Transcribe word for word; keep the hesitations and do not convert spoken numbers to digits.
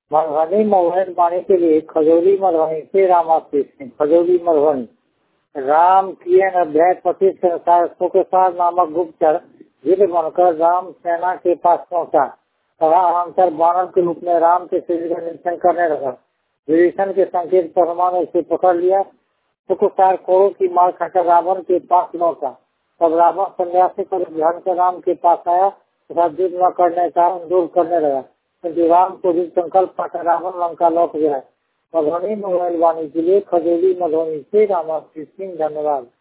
Madhubani mobile पाने के लिए खजौली मधुबनी से रामाशीष सिंह, खजौली मधुबनी। राम किए अध्याय पच्चीस के अनुसार सुकेशार नामक गुप्तचर जिद बनकर राम सेना के पास पहुंचा तथा अनंतर बानर के रूप में राम के शरीर का निरीक्षण करने लगा। विभीषण के संकेत पर हनुमान ने उसे पकड़ लिया। सुकेशार कौरव की मार खाकर रावण के पास लौटा। तब रावण सन्यासी पर ध्यान कर राम के पास आया तथा युद्ध न करने का अनुरोध करने लगा, किंतु राम को भी संकल्प पाकर रावण लंका लौट गया। मधुबनी मोबाइल वाणी के लिए खजौली मधुबनी से रामाशीष सिंह। धन्यवाद।